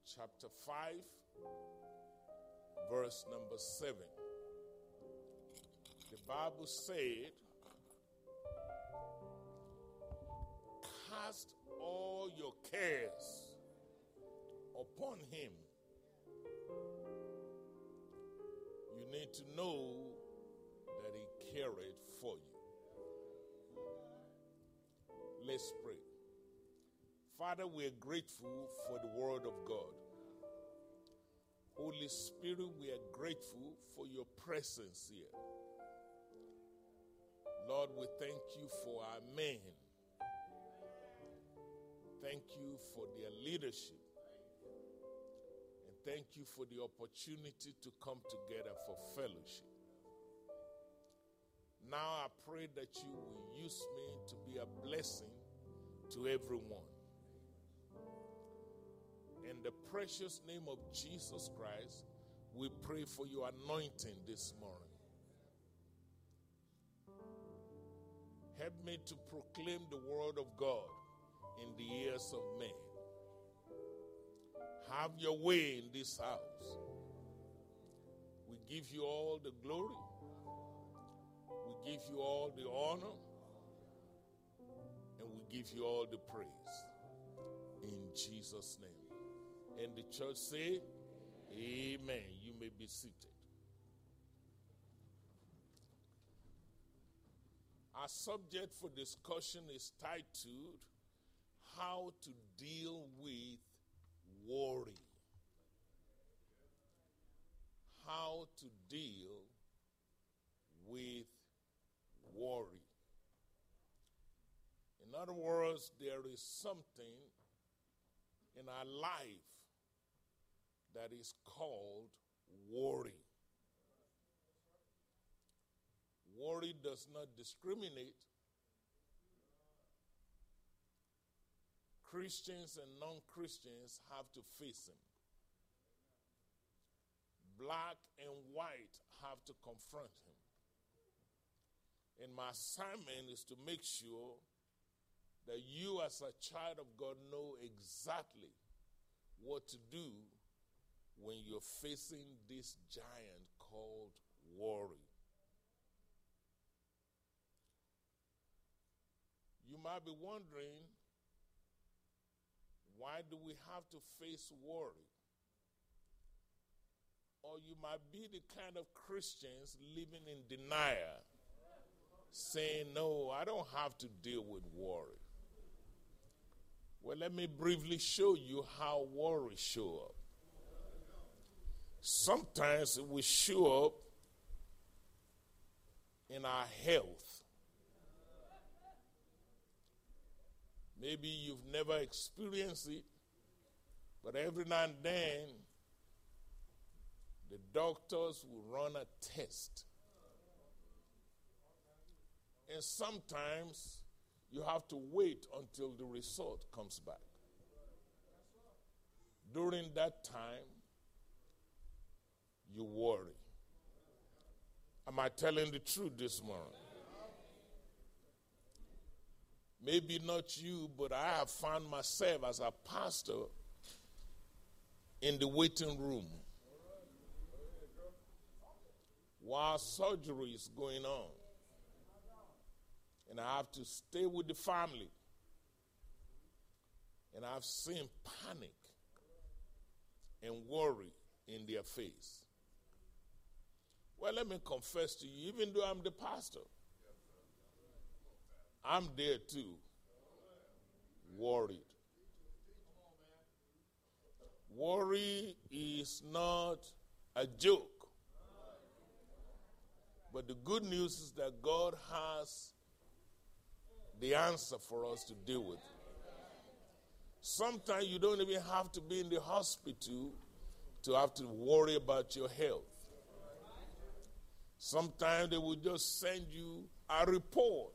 chapter 5, verse number 7. The Bible said, cast all your cares upon him. You need to know that he carried for you. Let's pray. Father, we are grateful for the word of God. Holy Spirit, we are grateful for your presence here. Lord, we thank you for our men. Thank you for their leadership. And thank you for the opportunity to come together for fellowship. Now I pray that you will use me to be a blessing to everyone. In the precious name of Jesus Christ, we pray for your anointing this morning. Help me to proclaim the word of God in the ears of men. Have your way in this house. We give you all the glory. We give you all the honor. And we give you all the praise. In Jesus' name. And the church say, amen. You may be seated. Our subject for discussion is titled, How to Deal with Worry. How to deal with worry. In other words, there is something in our life that is called worry. Worry does not discriminate. Christians and non-Christians have to face him. Black and white have to confront him. And my assignment is to make sure that you as a child of God know exactly what to do when you're facing this giant called worry. You might be wondering, why do we have to face worry? Or you might be the kind of Christians living in denial, saying, no, I don't have to deal with worry. Well, let me briefly show you how worry shows up. Sometimes it will show up in our health. Maybe you've never experienced it, but every now and then, the doctors will run a test. And sometimes you have to wait until the result comes back. During that time, you worry. Am I telling the truth this morning? Maybe not you, but I have found myself as a pastor in the waiting room while surgery is going on. And I have to stay with the family. And I've seen panic and worry in their face. Well, let me confess to you, even though I'm the pastor, I'm there too, worried. Worry is not a joke. But the good news is that God has the answer for us to deal with. Sometimes you don't even have to be in the hospital to have to worry about your health. Sometimes they will just send you a report.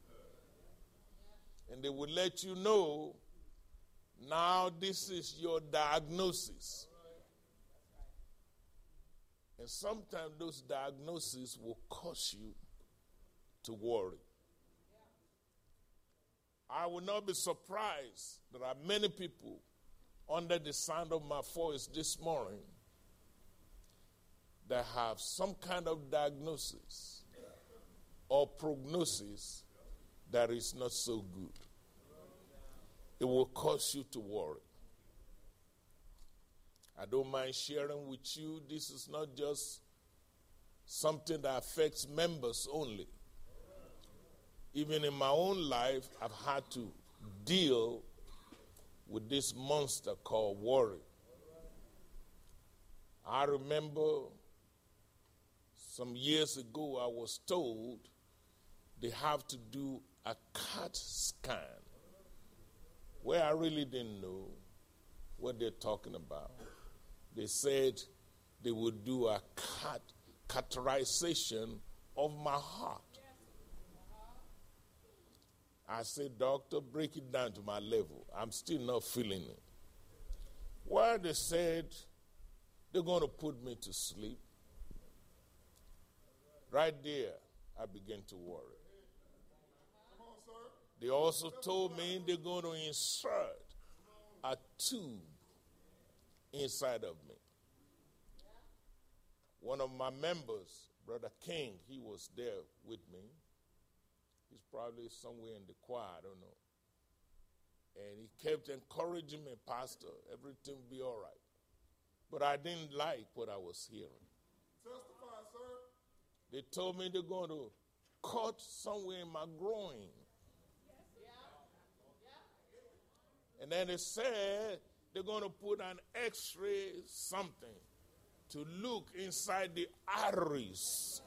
And they will let you know, now this is your diagnosis. And sometimes those diagnoses will cause you to worry. I will not be surprised there are many people under the sound of my voice this morning that have some kind of diagnosis or prognosis that is not so good. It will cause you to worry. I don't mind sharing with you, this is not just something that affects members only. Even in my own life, I've had to deal with this monster called worry. I remember some years ago I was told they have to do a CAT scan, where I really didn't know what they're talking about. They said they would do a catheterization of my heart. I said, doctor, break it down to my level. I'm still not feeling it. Well, they said they're going to put me to sleep. Right there, I began to worry. They also told me they're going to insert a tube inside of me. One of my members, Brother King, he was there with me. He's probably somewhere in the choir, I don't know. And he kept encouraging me, Pastor, everything will be all right. But I didn't like what I was hearing. Testify, sir. They told me they're going to cut somewhere in my groin. And then they said they're going to put an x-ray something to look inside the arteries.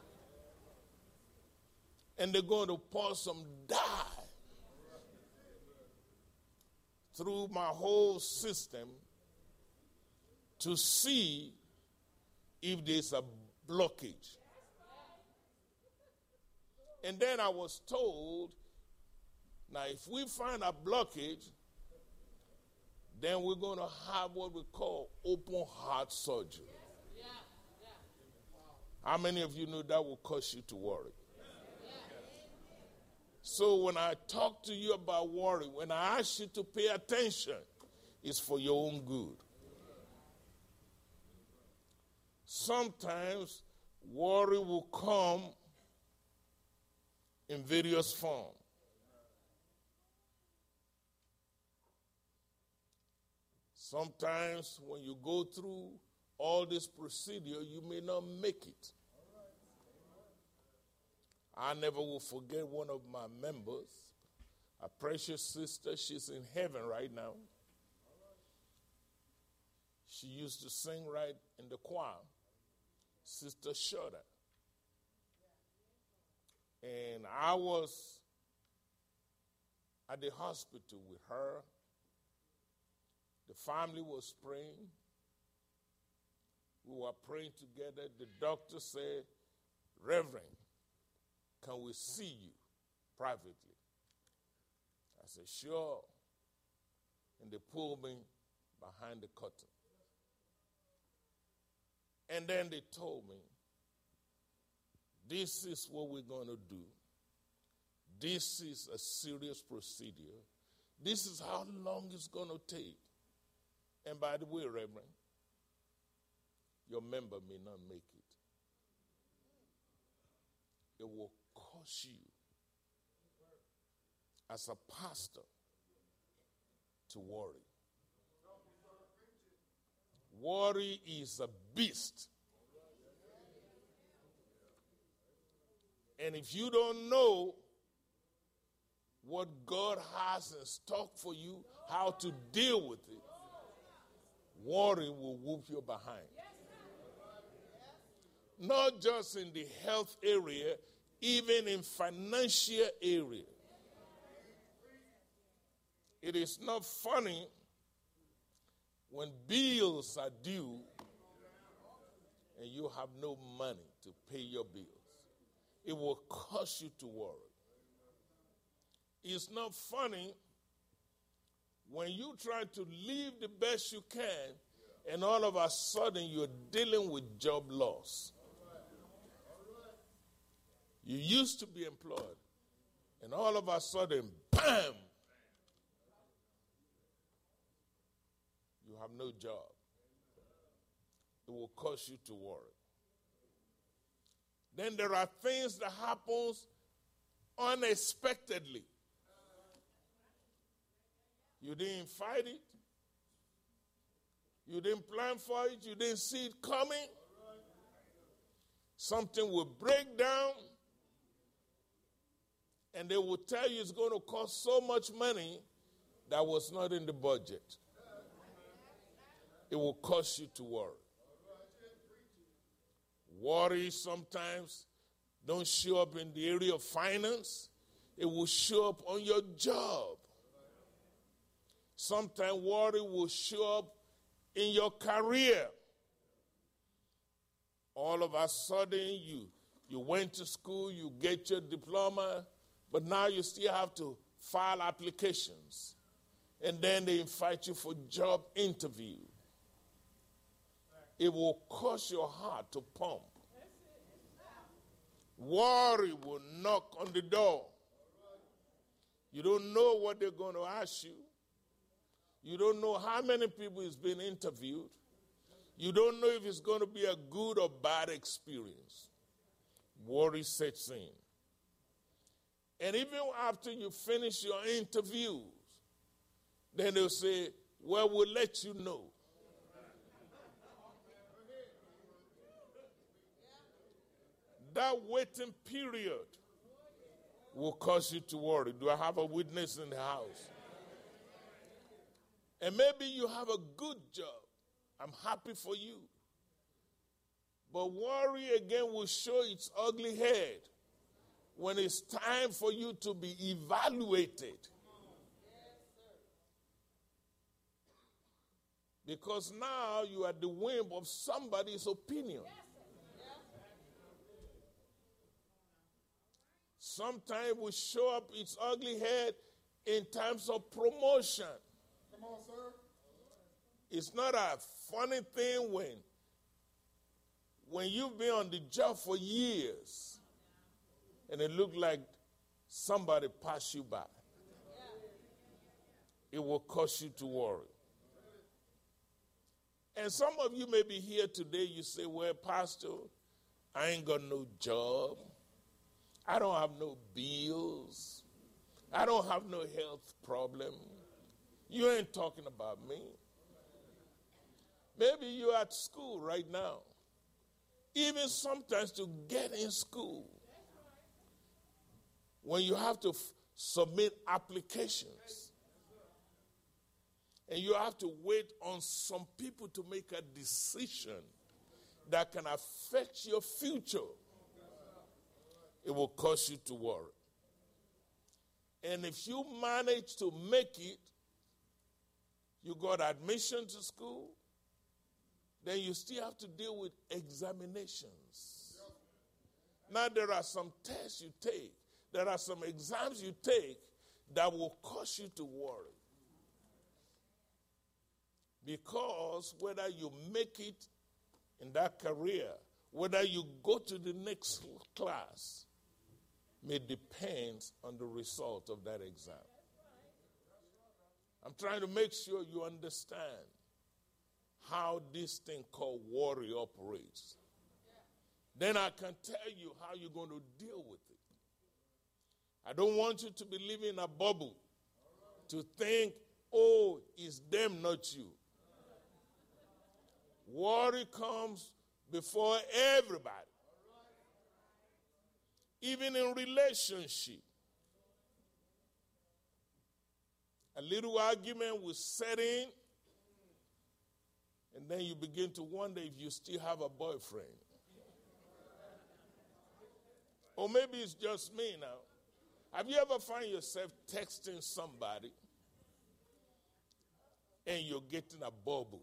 And they're going to pour some dye through my whole system to see if there's a blockage. And then I was told, now if we find a blockage, then we're going to have what we call open heart surgery. How many of you know that will cause you to worry? So when I talk to you about worry, when I ask you to pay attention, it's for your own good. Sometimes worry will come in various forms. Sometimes when you go through all this procedure, you may not make it. I never will forget one of my members, a precious sister. She's in heaven right now. She used to sing right in the choir, Sister Shudder. And I was at the hospital with her. The family was praying. We were praying together. The doctor said, Reverend, can we see you privately? I said, sure. And they pulled me behind the curtain. And then they told me, this is what we're going to do. This is a serious procedure. This is how long it's going to take. And by the way, Reverend, your member may not make it. It will cause you, as a pastor, to worry. Worry is a beast. And if you don't know what God has in stock for you, how to deal with it, worry will whoop you behind. Not just in the health area, even in financial area. It is not funny when bills are due and you have no money to pay your bills. It will cause you to worry. It's not funny when you try to live the best you can and all of a sudden you're dealing with job loss. You used to be employed and all of a sudden, bam! you have no job. It will cause you to worry. Then there are things that happen unexpectedly. You didn't fight it. You didn't plan for it. You didn't see it coming. Something will break down, and they will tell you it's going to cost so much money that was not in the budget. It will cause you to worry. Worry sometimes don't show up in the area of finance. It will show up on your job. Sometimes worry will show up in your career. All of a sudden, you went to school, you get your diploma, but now you still have to file applications. And then they invite you for job interview. It will cause your heart to pump. Worry will knock on the door. You don't know what they're going to ask you. You don't know how many people is being interviewed. You don't know if it's going to be a good or bad experience. Worry sets in. And even after you finish your interviews, then they'll say, well, we'll let you know. That waiting period will cause you to worry. Do I have a witness in the house? And maybe you have a good job. I'm happy for you. But worry again will show its ugly head when it's time for you to be evaluated. Because now you are the whim of somebody's opinion. Sometimes it will show up its ugly head in terms of promotion. Come on, sir. It's not a funny thing when you've been on the job for years and it looks like somebody passed you by. It will cause you to worry. And some of you may be here today, you say, well, Pastor, I ain't got no job. I don't have no bills. I don't have no health problem. You ain't talking about me. Maybe you're at school right now. Even sometimes to get in school, when you have to submit applications, and you have to wait on some people to make a decision that can affect your future, it will cause you to worry. And if you manage to make it, you got admission to school, then you still have to deal with examinations. Now there are some tests you take, there are some exams you take that will cause you to worry. Because whether you make it in that career, whether you go to the next class, may depend on the result of that exam. I'm trying to make sure you understand how this thing called worry operates. Then I can tell you how you're going to deal with it. I don't want you to be living in a bubble to think, oh, it's them, not you. Worry comes before everybody. Even in relationship. A little argument will set in, and then you begin to wonder if you still have a boyfriend. Or maybe it's just me now. Have you ever found yourself texting somebody and you're getting a bubble?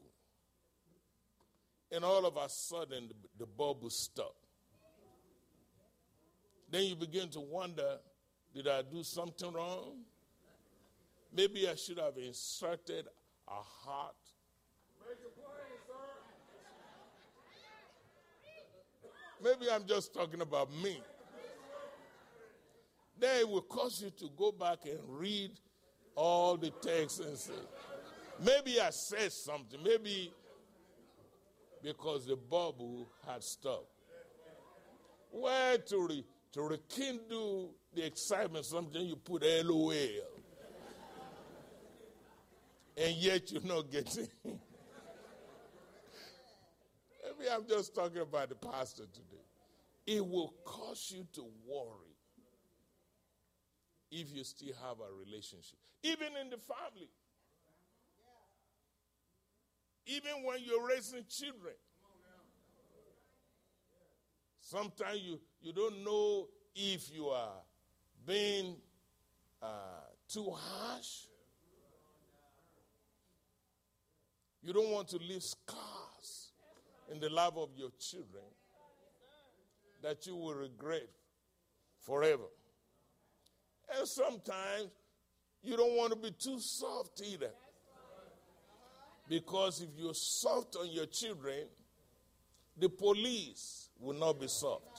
And all of a sudden, the bubble stopped. Then you begin to wonder, did I do something wrong? Maybe I should have inserted a heart. Make it plain, sir. Maybe I'm just talking about me. Then it will cause you to go back and read all the texts and say, Maybe I said something. Maybe because the bubble had stopped. Well, to rekindle the excitement, sometimes you put LOL. And yet you're not getting. Maybe I'm just talking about the pastor today. It will cause you to worry if you still have a relationship. Even in the family. Even when you're raising children. Sometimes you don't know if you are being too harsh. You don't want to leave scars in the life of your children that you will regret forever. And sometimes you don't want to be too soft either. Because if you're soft on your children, the police will not be soft.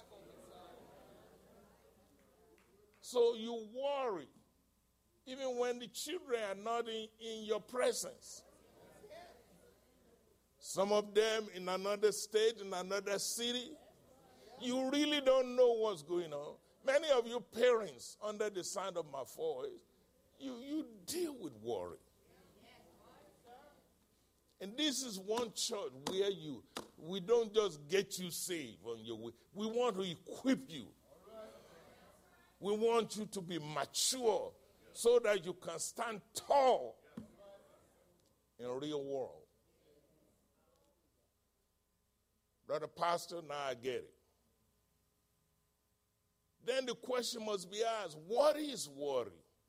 So you worry, even when the children are not in your presence. Some of them in another state, in another city, you really don't know what's going on. Many of you parents, under the sound of my voice, you deal with worry. And this is one church where we don't just get you saved on your way. We want to equip you. We want you to be mature so that you can stand tall in a real world. Brother Pastor, now I get it. Then the question must be asked, what is worry?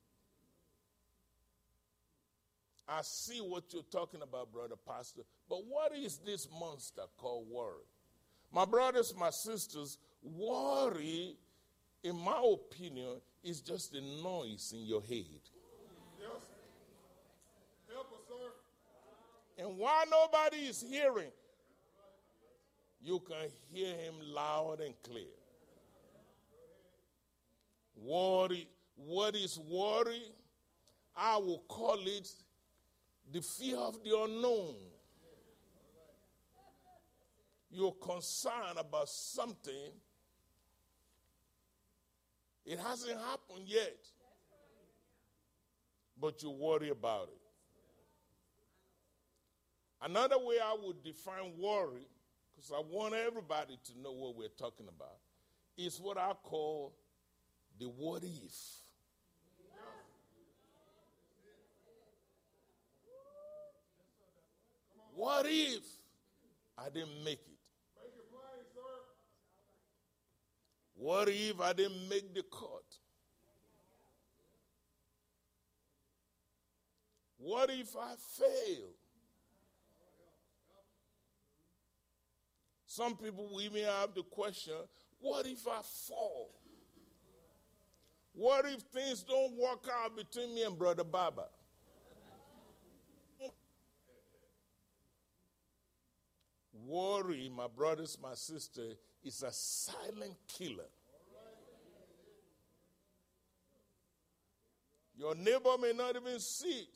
I see what you're talking about, Brother Pastor, but what is this monster called worry? My brothers, my sisters, worry, in my opinion, is just a noise in your head. Yes. Help us, sir. And while nobody is hearing, you can hear him loud and clear. Worry, what is worry? I will call it the fear of the unknown. You're concerned about something. It hasn't happened yet, but you worry about it. Another way I would define worry, because I want everybody to know what we're talking about, is what I call the what if. What if I didn't make it? Make it plain, sir. What if I didn't make the cut? What if I fail? Some people will even have the question, what if I fall? What if things don't work out between me and Brother Baba? Worry, my brothers, my sister, is a silent killer. Your neighbor may not even see it,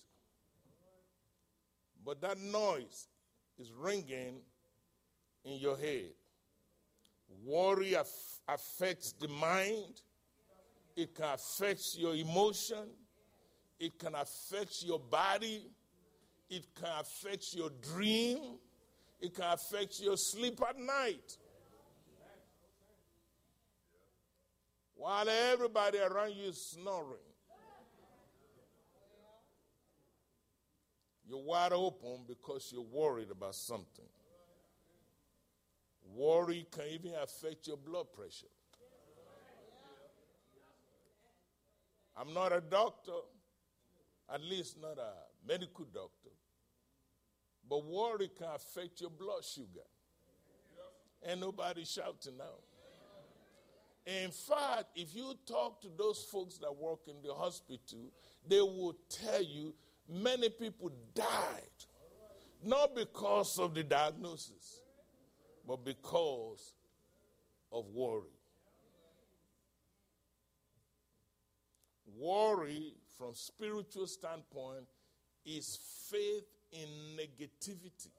but that noise is ringing in your head. Worry affects the mind. It can affect your emotion. It can affect your body. It can affect your dream. It can affect your sleep at night. While everybody around you is snoring, you're wide open because you're worried about something. Worry can even affect your blood pressure. I'm not a doctor, at least not a medical doctor, but worry can affect your blood sugar. And nobody's shouting now. In fact, if you talk to those folks that work in the hospital, they will tell you many people died, not because of the diagnosis, but because of worry. Worry, from spiritual standpoint, is faith in negativity.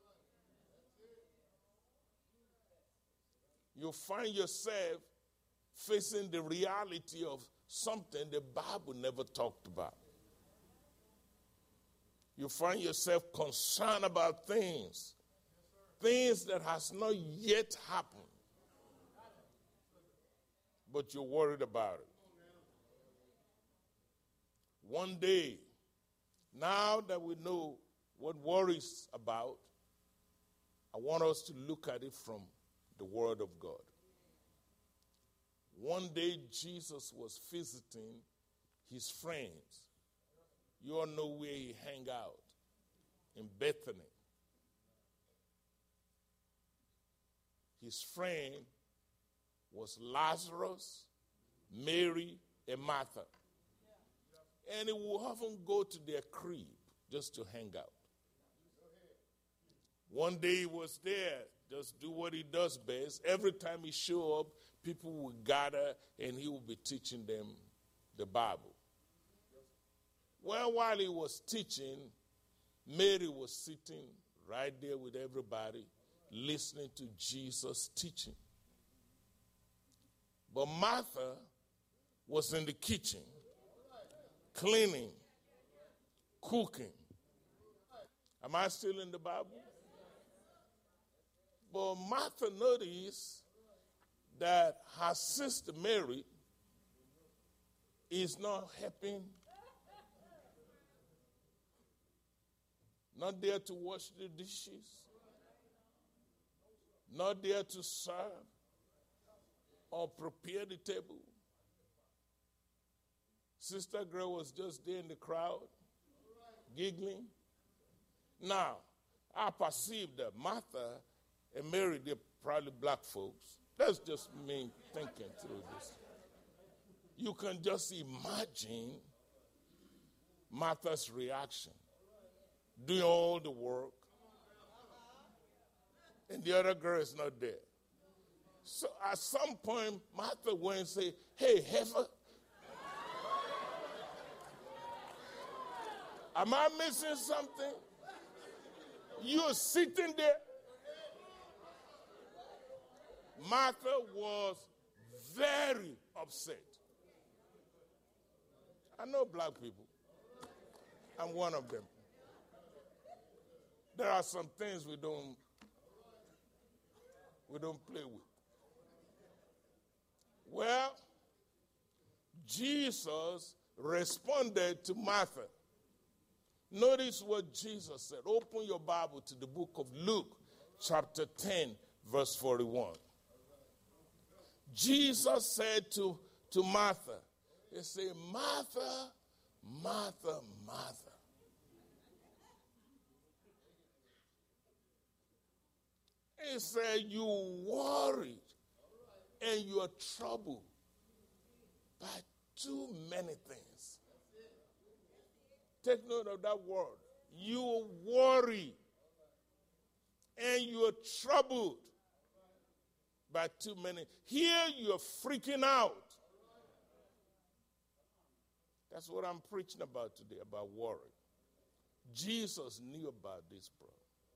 You find yourself facing the reality of something the Bible never talked about. You find yourself concerned about things that has not yet happened, but you're worried about it. One day, now that we know what worry is about, I want us to look at it from the Word of God. One day, Jesus was visiting his friends. You all know where he hung out, in Bethany. His friend was Lazarus, Mary, and Martha. And he would often go to their crib just to hang out. One day he was there, just do what he does best. Every time he showed up, people would gather and he would be teaching them the Bible. Well, while he was teaching, Mary was sitting right there with everybody, listening to Jesus teaching. But Martha was in the kitchen, cleaning, cooking. Am I still in the Bible? But Martha noticed that her sister Mary is not helping, not there to wash the dishes, not there to serve or prepare the table. Sister girl was just there in the crowd, giggling. Now, I perceive that Martha and Mary, they're probably black folks. That's just me thinking through this. You can just imagine Martha's reaction, doing all the work, and the other girl is not there. So at some point, Martha went and said, "Hey, heifer, am I missing something? You're sitting there." Martha was very upset. I know black people. I'm one of them. There are some things we don't play with. Well, Jesus responded to Martha. Notice what Jesus said. Open your Bible to the book of Luke, chapter 10, verse 41. Jesus said to Martha, he said, "Martha, Martha, Martha." He said, "You worried and you are troubled by too many things." Take note of that word. You worry and you are troubled by too many. Here you're freaking out. That's what I'm preaching about today, about worry. Jesus knew about this problem.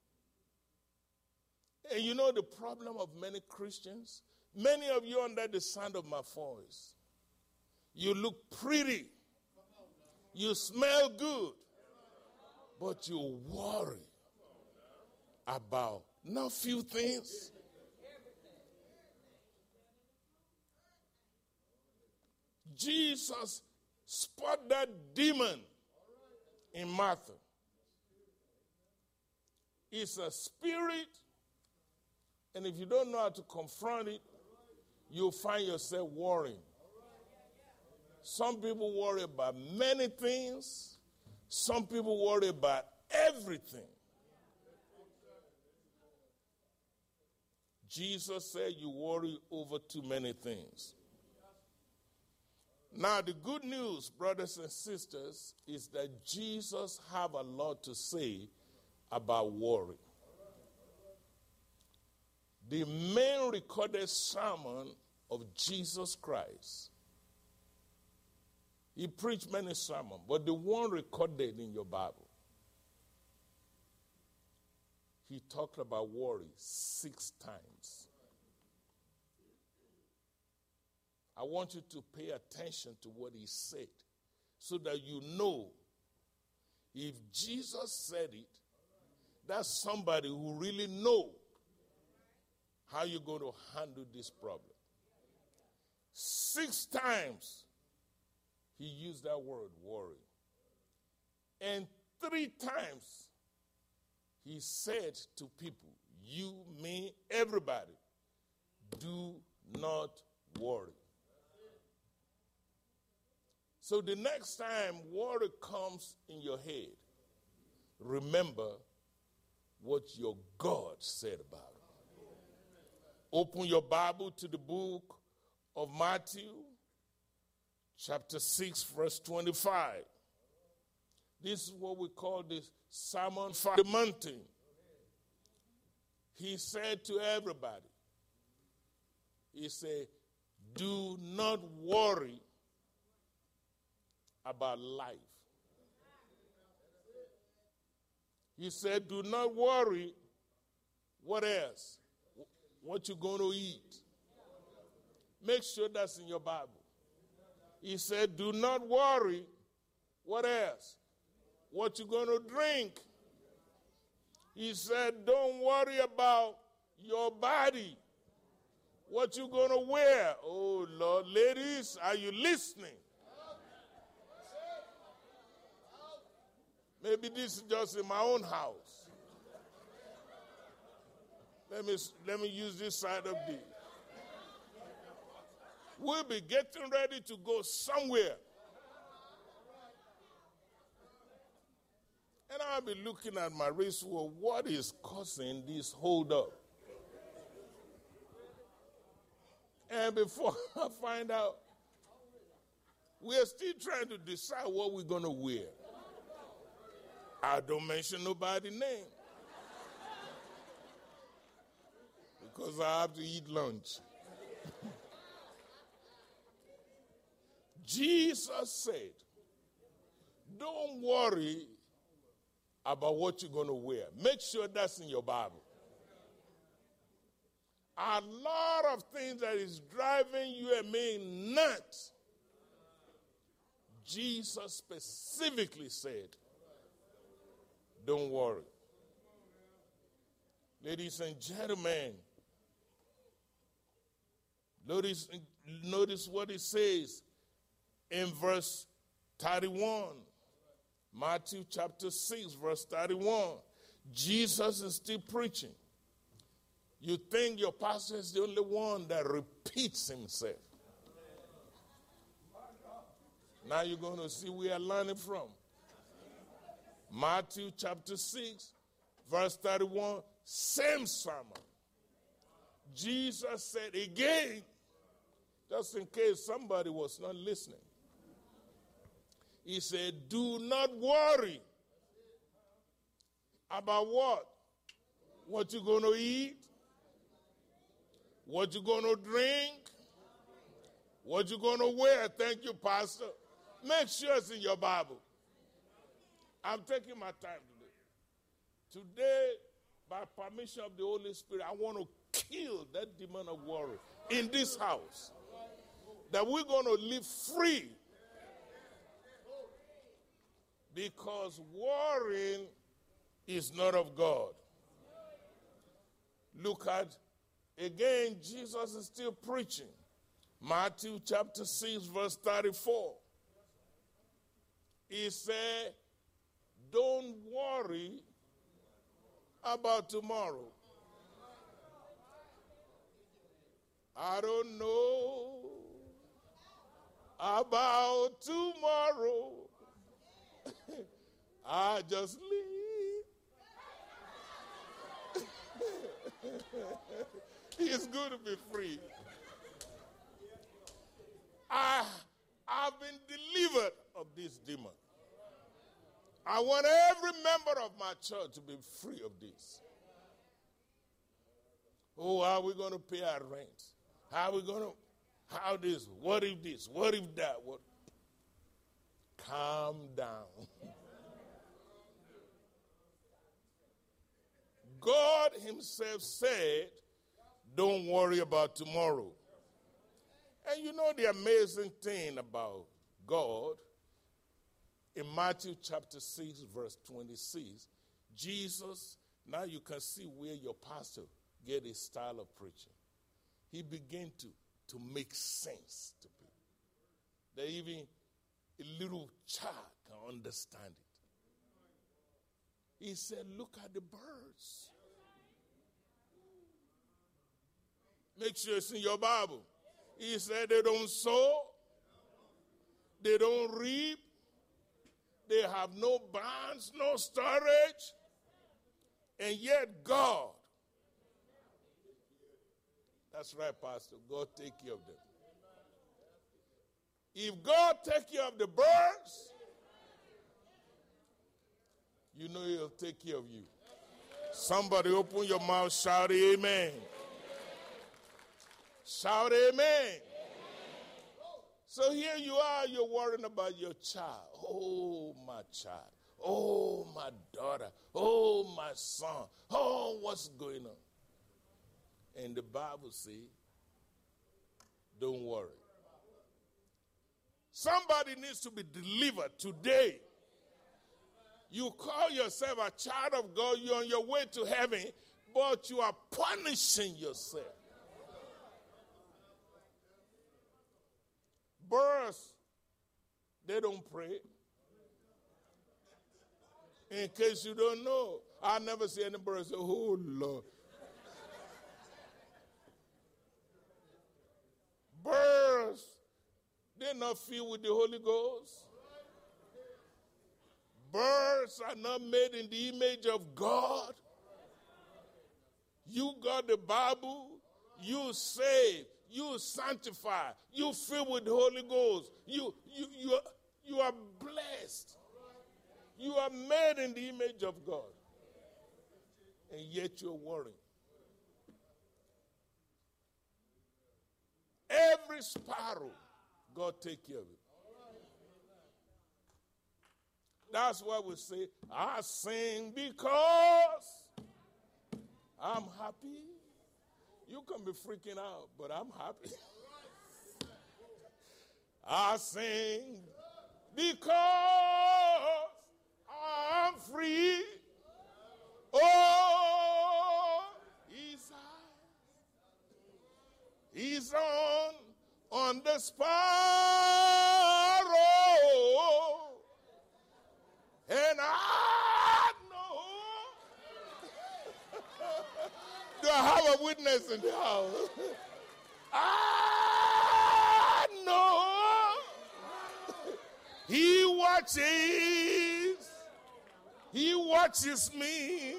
And you know the problem of many Christians? Many of you under the sound of my voice, you look pretty, you smell good, but you worry about not few things. Jesus spotted that demon in Martha. It's a spirit, and if you don't know how to confront it, you'll find yourself worrying. Some people worry about many things. Some people worry about everything. Jesus said you worry over too many things. Now, the good news, brothers and sisters, is that Jesus have a lot to say about worry. The main recorded sermon of Jesus Christ, he preached many sermons, but the one recorded in your Bible he talked about worry 6 times. I want you to pay attention to what he said so that you know if Jesus said it, that's somebody who really know how you're going to handle this problem. 6 times he used that word, worry. And 3 times he said to people, you, me, everybody, do not worry. So the next time worry comes in your head, remember what your God said about it. Open your Bible to the book of Matthew, chapter 6, verse 25. This is what we call the Sermon on the Mountain. He said to everybody, he said, do not worry about life. He said, do not worry. What else? What you're going to eat. Make sure that's in your Bible. He said, do not worry. What else? What you're going to drink. He said, don't worry about your body. What you're going to wear. Oh, Lord, ladies, are you listening? Maybe this is just in my own house. Let me use this side of this. We'll be getting ready to go somewhere. And I'll be looking at my wrist. Well, what is causing this hold up? And before I find out, we're still trying to decide what we're going to wear. I don't mention nobody's name. Because I have to eat lunch. Jesus said, don't worry about what you're going to wear. Make sure that's in your Bible. A lot of things that is driving you and me nuts. Jesus specifically said, don't worry. Ladies and gentlemen, notice what it says in verse 31. Matthew chapter 6, verse 31. Jesus is still preaching. You think your pastor is the only one that repeats himself. Now you're going to see where I'm learning from. Matthew chapter 6, verse 31, same sermon. Jesus said again, just in case somebody was not listening, he said, do not worry about what? What you're going to eat, what you're going to drink, what you're going to wear. Thank you, Pastor. Make sure it's in your Bible. I'm taking my time today. Today, by permission of the Holy Spirit, I want to kill that demon of worry in this house. That we're going to live free. Because worrying is not of God. Look at, again, Jesus is still preaching. Matthew chapter 6, verse 34. He said, don't worry about tomorrow. I don't know about tomorrow. I just live. It's good to be free. I've been delivered of this demon. I want every member of my church to be free of this. Oh, how are we going to pay our rent? How are we going to, how this, what if this, what if that, what? Calm down. God himself said, don't worry about tomorrow. And you know the amazing thing about God, in Matthew chapter 6, verse 26, Jesus, now you can see where your pastor get his style of preaching. He began to make sense to people. That even a little child can understand it. He said, look at the birds. Make sure it's in your Bible. He said they don't sow, they don't reap, they have no barns, no storage, and yet God, that's right, Pastor, God take care of them. If God take care of the birds, you know he'll take care of you. Somebody open your mouth, shout amen. Shout amen. So here you are, you're worrying about your child. Oh, my child. Oh, my daughter. Oh, my son. Oh, what's going on? And the Bible says, don't worry. Somebody needs to be delivered today. You call yourself a child of God, you're on your way to heaven, but you are punishing yourself. Birds, they don't pray. In case you don't know, I never see any birds say, oh, Lord. Birds, they're not filled with the Holy Ghost. Birds are not made in the image of God. You got the Bible, you saved, you sanctify, you filled with the Holy Ghost. You are blessed. You are made in the image of God. And yet you're worrying. Every sparrow, God take care of it. That's why we say, I sing because I'm happy. You can be freaking out, but I'm happy. I sing because I'm free. Oh, he's on the sparrow. And I know. Do I have a witness in the house? I know. He watches me.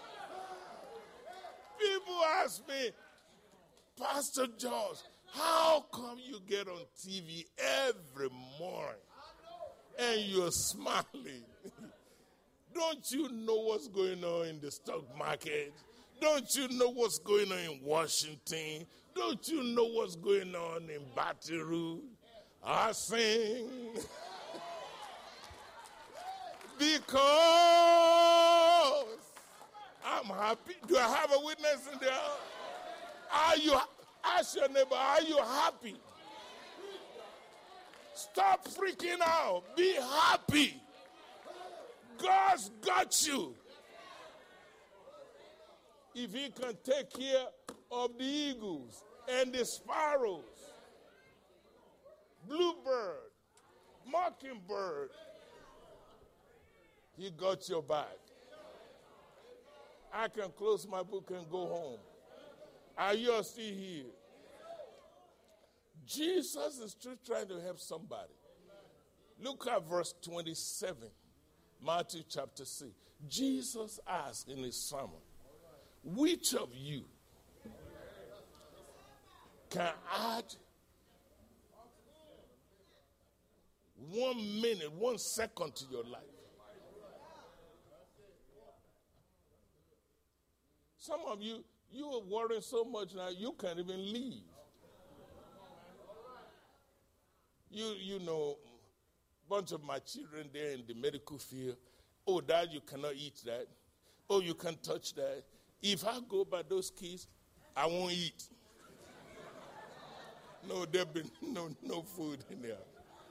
People ask me, Pastor George, how come you get on TV every morning and you're smiling? Don't you know what's going on in the stock market? Don't you know what's going on in Washington? Don't you know what's going on in Baton Rouge? I sing because I'm happy. Do I have a witness in there? Ask your neighbor, are you happy? Stop freaking out. Be happy. God's got you. If he can take care of the eagles and the sparrows, bluebird, mockingbird, he got your back. I can close my book and go home. Are you still here? Jesus is still trying to help somebody. Look at verse 27, Matthew chapter 6. Jesus asked in his sermon, which of you can add 1 minute, 1 second to your life? Some of you, you are worrying so much now, you can't even leave. You know, a bunch of my children there in the medical field, oh, Dad, you cannot eat that. Oh, you can't touch that. If I go by those keys, I won't eat. No, there'll be no food in there.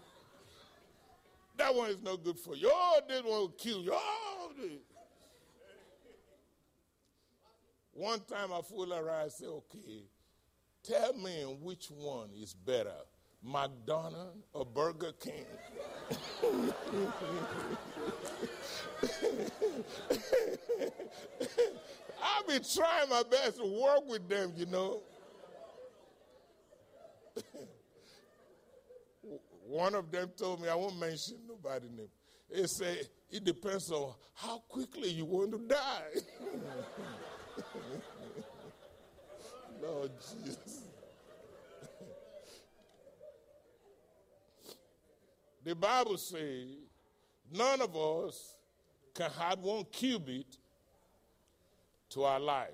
That one is no good for you. Oh, this one will kill you. Oh, one time I fooled around and said, okay, tell me which one is better, McDonald's or Burger King? I've been trying my best to work with them, you know. One of them told me, I won't mention nobody's name. He said, it depends on how quickly you want to die. Lord Jesus. The Bible says none of us can add 1 cubit to our life.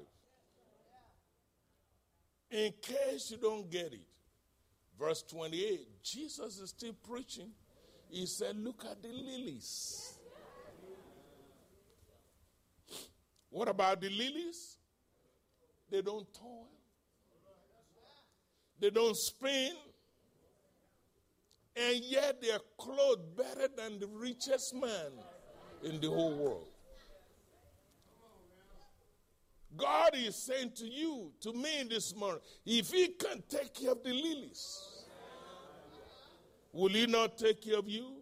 In case you don't get it, verse 28, Jesus is still preaching. He said, look at the lilies. What about the lilies? They don't toil. They don't spin. And yet they are clothed better than the richest man in the whole world. God is saying to you, to me this morning, if he can take care of the lilies, will he not take care of you?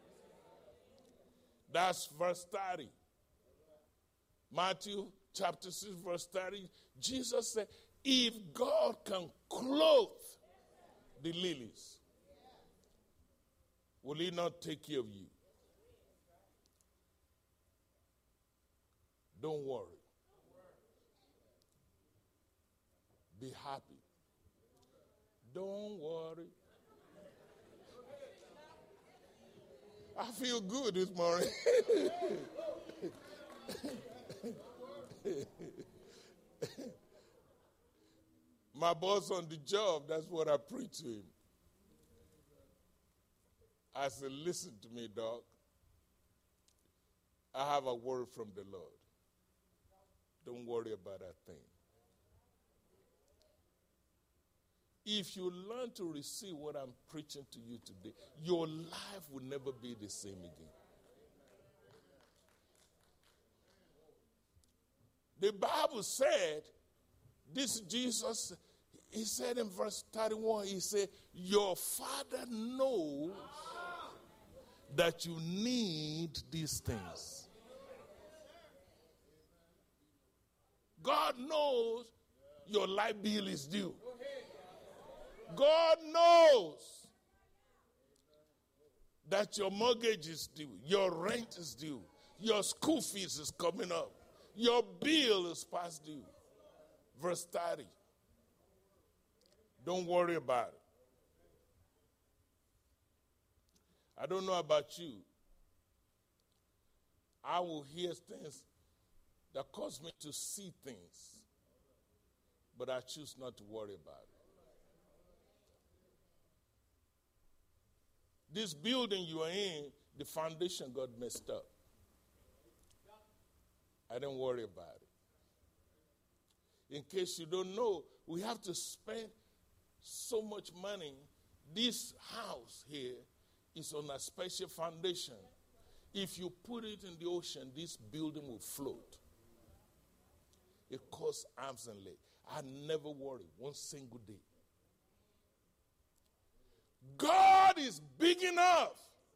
That's verse 30. Matthew chapter 6, verse 30. Jesus said, if God can clothe the lilies, will he not take care of you? Don't worry. Be happy. Don't worry. I feel good this morning. My boss on the job, that's what I preach to him. I said, listen to me, dog. I have a word from the Lord. Don't worry about that thing. If you learn to receive what I'm preaching to you today, your life will never be the same again. The Bible said, this Jesus, he said in verse 31, he said, your Father knows that you need these things. God knows your light bill is due. God knows that your mortgage is due, your rent is due, your school fees is coming up, your bill is past due. Verse 30. Don't worry about it. I don't know about you. I will hear things that cause me to see things, but I choose not to worry about it. This building you are in, the foundation got messed up. I didn't worry about it. In case you don't know, we have to spend so much money. This house here is on a special foundation. If you put it in the ocean, this building will float. It costs arms and legs. I never worry one single day. God is big enough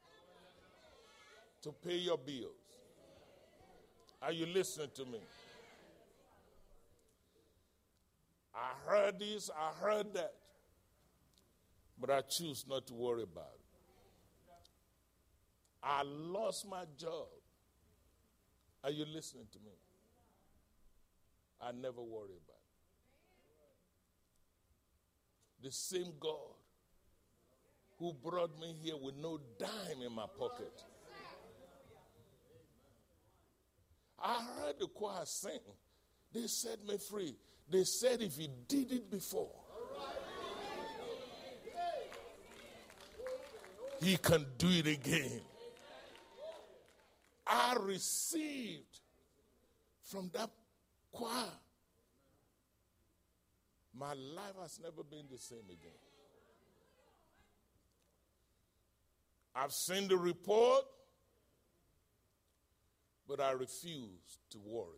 to pay your bills. Are you listening to me? I heard this, I heard that, but I choose not to worry about it. I lost my job. Are you listening to me? I never worry about it. The same God who brought me here with no dime in my pocket. I heard the choir sing. They set me free. They said if he did it before, he can do it again. I received from that choir, my life has never been the same again. I've seen the report, but I refuse to worry.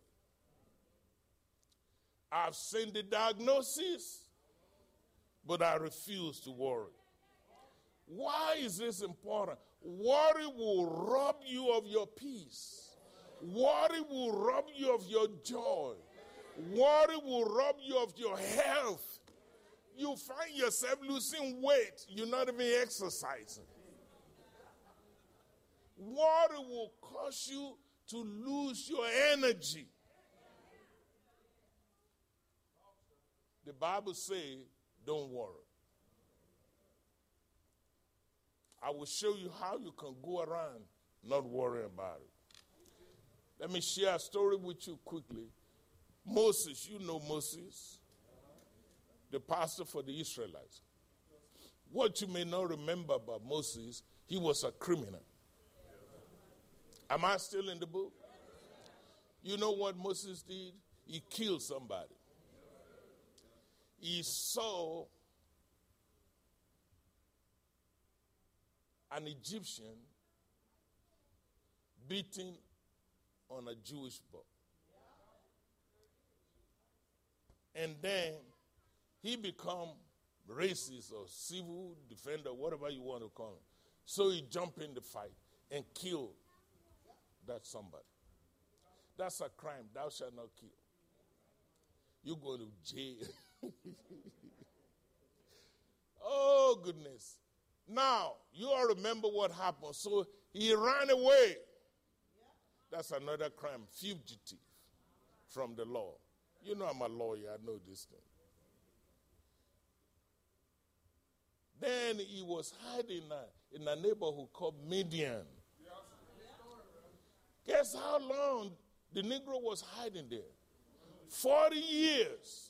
I've seen the diagnosis, but I refuse to worry. Why is this important? Worry will rob you of your peace. Worry will rob you of your joy. Worry will rob you of your health. You find yourself losing weight. You're not even exercising. Worry will cause you to lose your energy. The Bible says, don't worry. I will show you how you can go around not worrying about it. Let me share a story with you quickly. Moses, you know Moses, the pastor for the Israelites. What you may not remember about Moses, he was a criminal. Am I still in the book? You know what Moses did? He killed somebody. He saw an Egyptian beating on a Jewish boy. And then he become racist or civil defender, whatever you want to call him. So he jumped in the fight and killed that somebody. That's a crime. Thou shalt not kill. You go to jail. Oh, goodness. Now, you all remember what happened. So he ran away. That's another crime, fugitive from the law. You know I'm a lawyer, I know this thing. Then he was hiding in a neighborhood called Midian. Guess how long the Negro was hiding there? 40 years.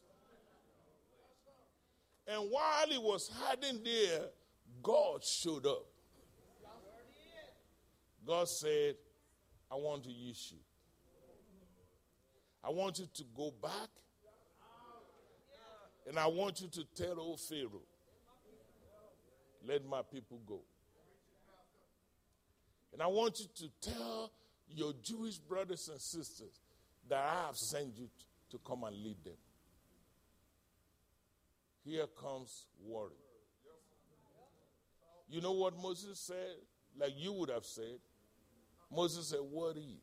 And while he was hiding there, God showed up. God said, I want to use you. I want you to go back, and I want you to tell old Pharaoh, let my people go. And I want you to tell your Jewish brothers and sisters that I have sent you to come and lead them. Here comes worry. You know what Moses said? Like you would have said. Moses said, what if?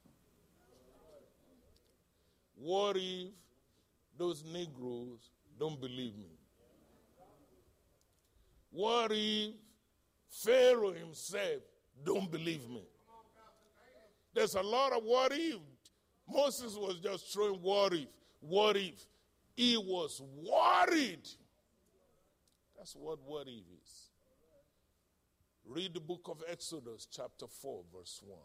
What if those Negroes don't believe me? What if Pharaoh himself don't believe me? There's a lot of what if. Moses was just throwing what if. What if? He was worried. That's what if is. Read the book of Exodus, chapter 4, verse 1.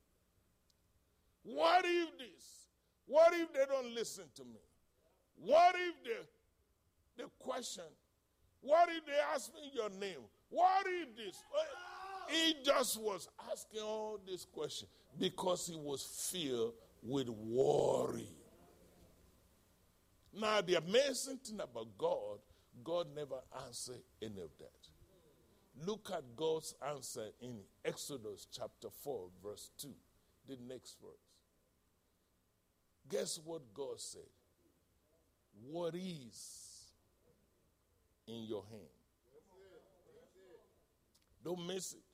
What if this? What if they don't listen to me? What if the question, what if they ask me your name? What if this? He just was asking all these questions because he was filled with worry. Now, the amazing thing about God, God never answered any of that. Look at God's answer in Exodus chapter 4, verse 2, the next verse. Guess what God said? What is in your hand? Don't miss it.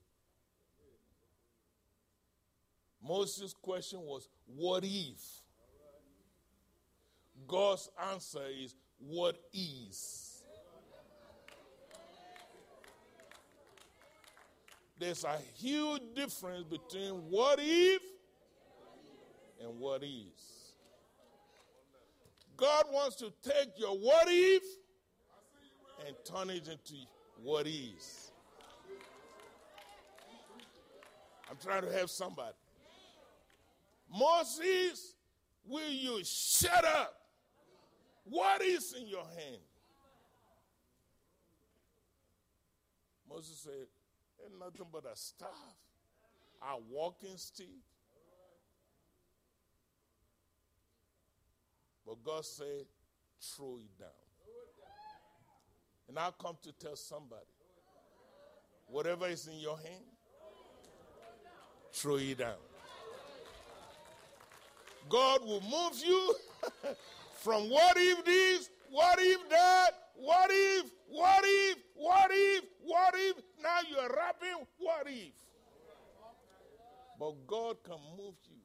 Moses' question was, what if? God's answer is, what is? There's a huge difference between what if and what is. God wants to take your what if and turn it into what is. I'm trying to help somebody. Moses, will you shut up? What is in your hand? Moses said, ain't nothing but a staff, a walking stick. But God said, throw it down. And I come to tell somebody, whatever is in your hand, throw it down. God will move you from what if this, what if that, what if. Now you're rapping, what if. But God can move you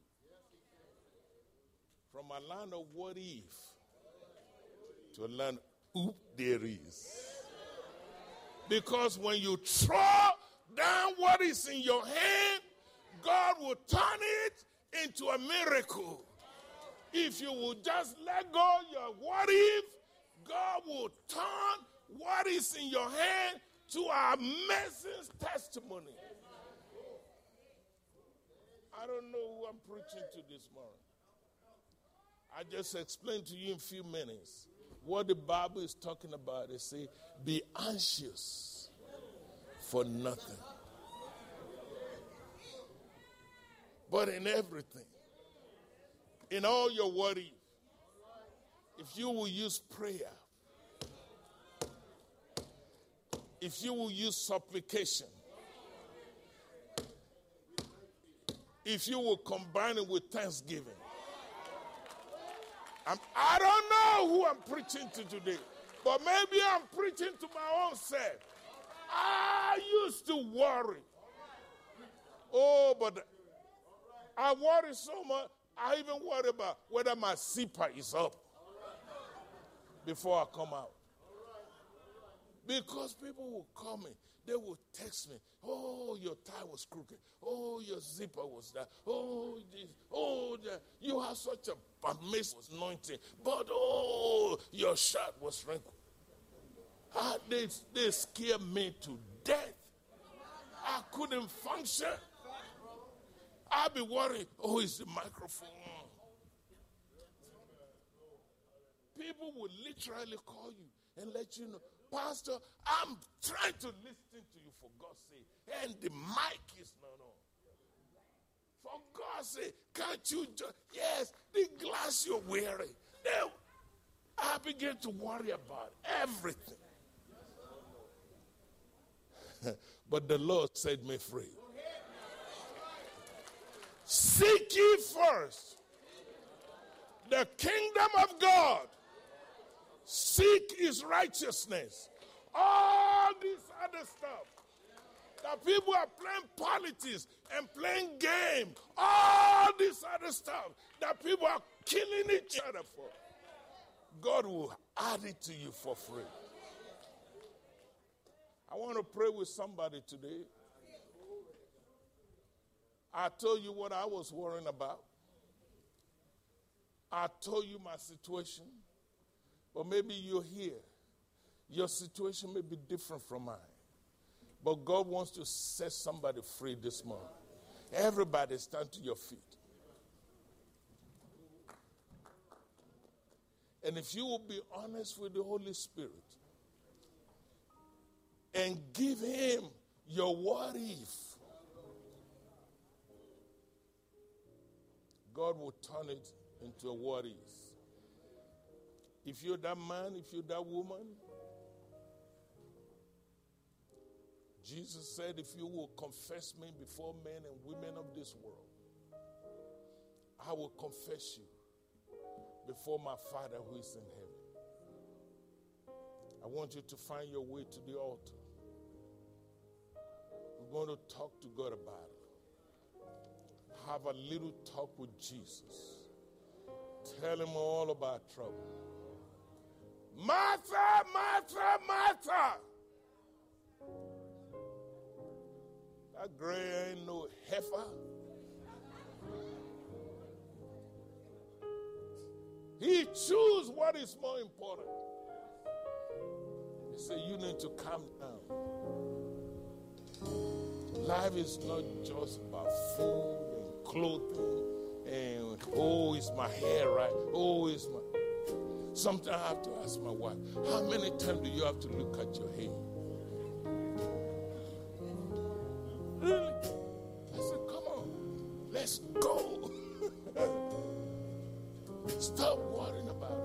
from a land of what if to a land, oop, there is. Because when you throw down what is in your hand, God will turn it into a miracle. If you will just let go your what if, God will turn what is in your hand to an amazing testimony. I don't know who I'm preaching to this morning. I just explained to you in a few minutes what the Bible is talking about. They say, be anxious for nothing, but in everything, in all your worry, if you will use prayer, if you will use supplication, if you will combine it with thanksgiving. I don't know who I'm preaching to today, but maybe I'm preaching to my own self. I used to worry. Oh, but I worry so much, I even worry about whether my zipper is up before I come out. Because people will call me, they will text me, oh, your tie was crooked, oh, your zipper was that, oh, this, oh, that. You have such a amazing anointing, but oh, your shirt was wrinkled. They scared me to death. I couldn't function. I'll be worried, oh, it's the microphone. People will literally call you and let you know, Pastor, I'm trying to listen to you for God's sake, and the mic is not on. For God's sake, can't you just, yes, the glass you're wearing. Then I begin to worry about everything. But the Lord set me free. Seek ye first the kingdom of God. Seek his righteousness. All this other stuff. That people are playing politics and playing game. All this other stuff that people are killing each other for. God will add it to you for free. I want to pray with somebody today. I told you what I was worrying about. I told you my situation. But maybe you're here. Your situation may be different from mine. But God wants to set somebody free this morning. Everybody stand to your feet. And if you will be honest with the Holy Spirit and give him your what if, God will turn it into a what if. If you're that man, if you're that woman, Jesus said, if you will confess me before men and women of this world, I will confess you before my Father who is in heaven. I want you to find your way to the altar. We're going to talk to God about it. Have a little talk with Jesus. Tell him all about trouble. Martha, Martha, Martha. That gray ain't no heifer. He chooses what is more important. He said, you need to calm down. Life is not just about food and clothing and, oh, is my hair right? Oh, is my... Sometimes I have to ask my wife, how many times do you have to look at your hair? Really? I said, come on, let's go. Stop worrying about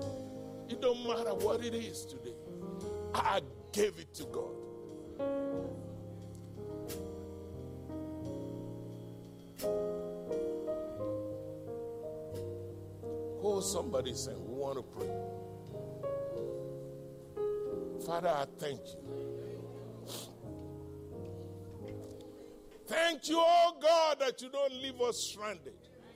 matter what it is today, I gave it to God. Oh, somebody saying, we want to pray. Father, I thank you. Thank you, oh God, that you don't leave us stranded.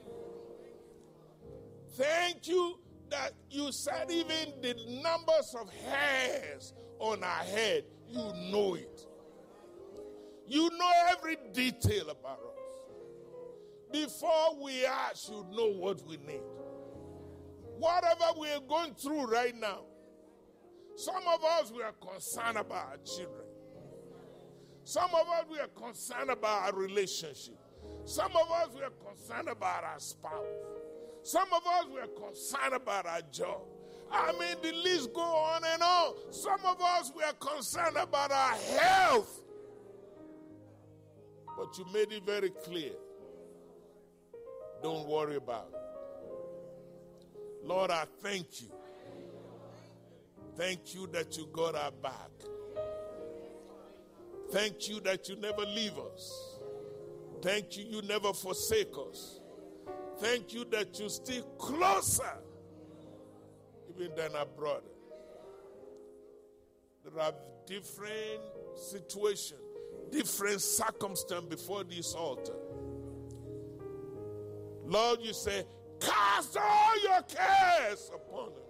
Thank you that you said even the numbers of hairs on our head, you know it. You know every detail about us. Before we ask, you know what we need. Whatever we are going through right now, some of us, we are concerned about our children. Some of us, we are concerned about our relationship. Some of us, we are concerned about our spouse. Some of us, we are concerned about our job. I mean, the list goes on and on. Some of us, we are concerned about our health. But you made it very clear. Don't worry about it. Lord, I thank you. Thank you that you got our back. Thank you that you never leave us. Thank you, you never forsake us. Thank you that you still closer even than our brother. There are different situations, different circumstances before this altar. Lord, you say, cast all your cares upon him.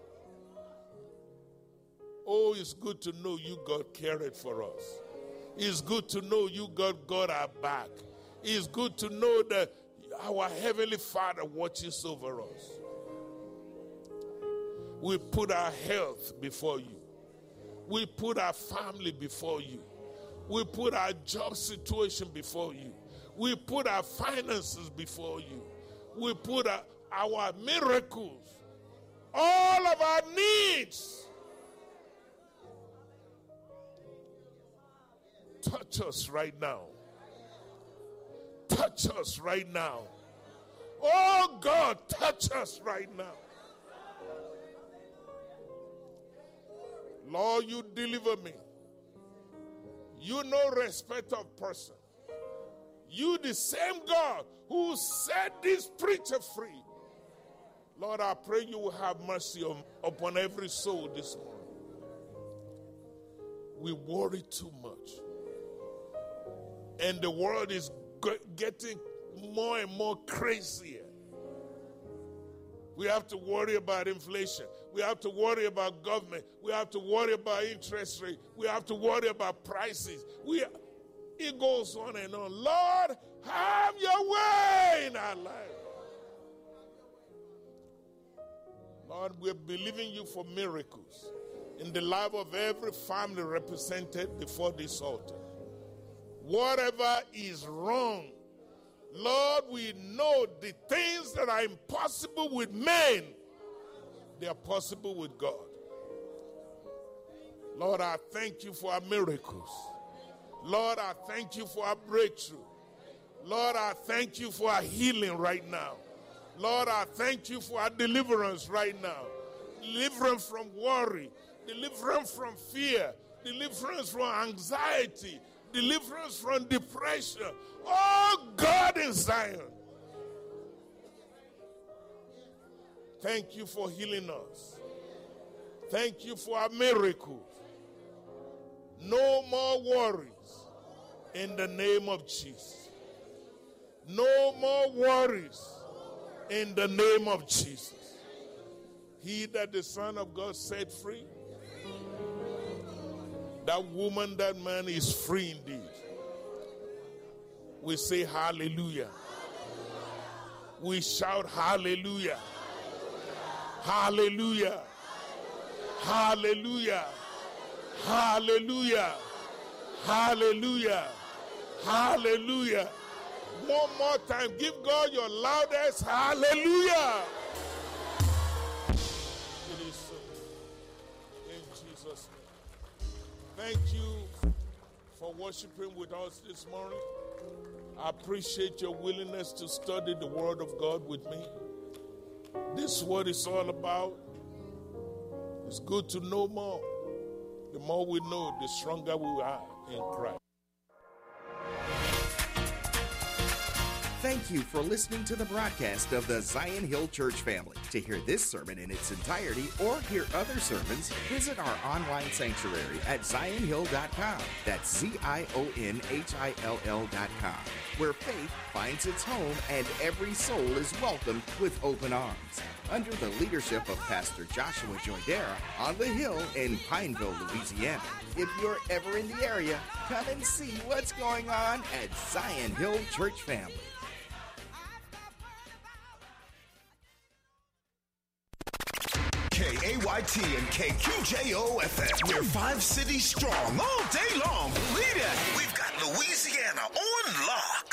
Oh, it's good to know you God cared for us. It's good to know you God got our back. It's good to know that our Heavenly Father watches over us. We put our health before you. We put our family before you. We put our job situation before you. We put our finances before you. We put our miracles, all of our needs. Touch us right now. Touch us right now. Oh God, touch us right now. Lord, you deliver me. You know respect of person. You the same God who set this preacher free. Lord, I pray you will have mercy upon every soul this morning. We worry too much. And the world is getting more and more crazier. We have to worry about inflation. We have to worry about government. We have to worry about interest rate. We have to worry about prices. It goes on and on. Lord, have your way in our life. Lord, we're believing you for miracles in the life of every family represented before this altar. Whatever is wrong, Lord, we know the things that are impossible with men, they are possible with God. Lord, I thank you for our miracles. Lord, I thank you for our breakthrough. Lord, I thank you for our healing right now. Lord, I thank you for our deliverance right now. Deliverance from worry, deliverance from fear, deliverance from anxiety, deliverance from depression. Oh, God in Zion. Thank you for healing us. Thank you for our miracles. No more worries in the name of Jesus. No more worries in the name of Jesus. He that the Son of God set free, that woman, that man is free indeed. We say hallelujah. We shout hallelujah. Hallelujah. Hallelujah. Hallelujah. Hallelujah. Hallelujah. One more time. Give God your loudest hallelujah. It is so. In Jesus' name. Thank you for worshiping with us this morning. I appreciate your willingness to study the Word of God with me. This is what it's all about. It's good to know more. The more we know, the stronger we are in Christ. Thank you for listening to the broadcast of the Zion Hill Church family. To hear this sermon in its entirety or hear other sermons, visit our online sanctuary at zionhill.com. That's ZionHill.com, where faith finds its home and every soul is welcomed with open arms. Under the leadership of Pastor Joshua Joydera on the Hill in Pineville, Louisiana. If you're ever in the area, come and see what's going on at Zion Hill Church family. KAYT and KQJO-FM. We're 5 cities strong all day long. Believe it. We've got Louisiana on lock.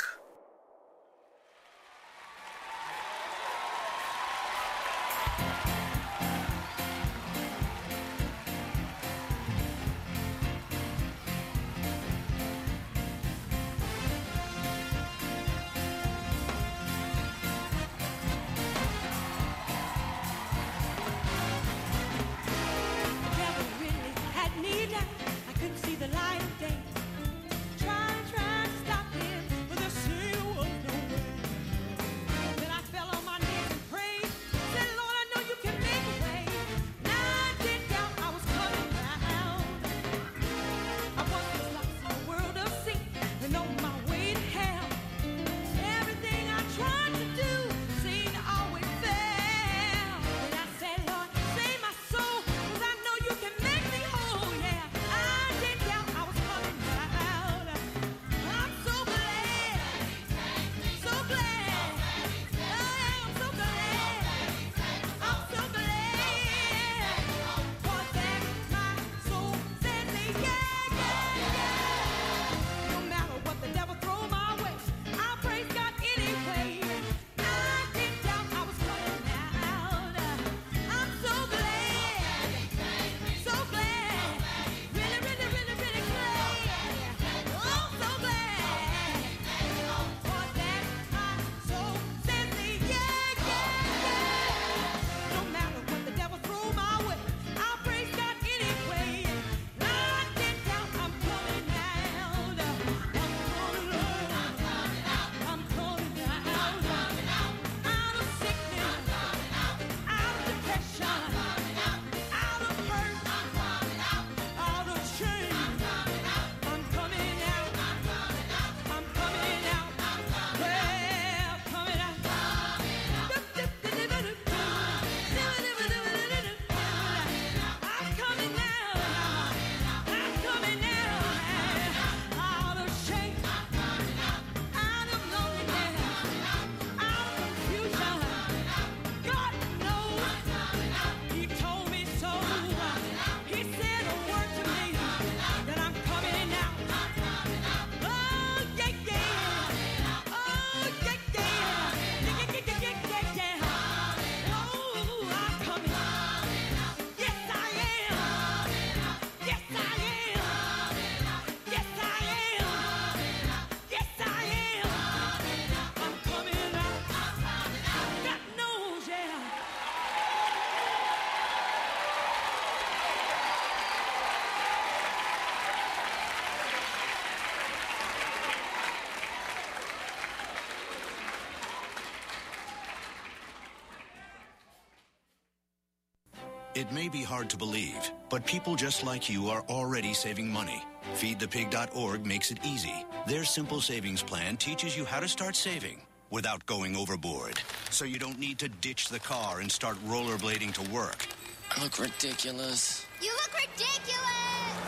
It may be hard to believe, but people just like you are already saving money. FeedThePig.org makes it easy. Their simple savings plan teaches you how to start saving without going overboard. So you don't need to ditch the car and start rollerblading to work. I look ridiculous. You look ridiculous!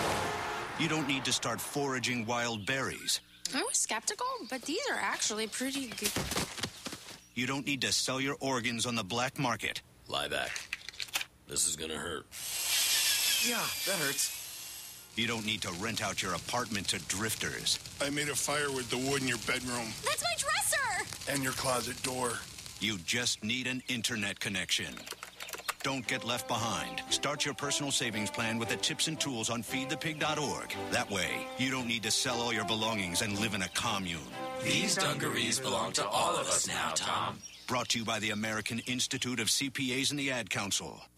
You don't need to start foraging wild berries. I was skeptical, but these are actually pretty good. You don't need to sell your organs on the black market. Lie back. This is gonna hurt. Yeah, that hurts. You don't need to rent out your apartment to drifters. I made a fire with the wood in your bedroom. That's my dresser! And your closet door. You just need an internet connection. Don't get left behind. Start your personal savings plan with the tips and tools on feedthepig.org. That way, you don't need to sell all your belongings and live in a commune. These dungarees belong to all of us now, Tom. Brought to you by the American Institute of CPAs and the Ad Council.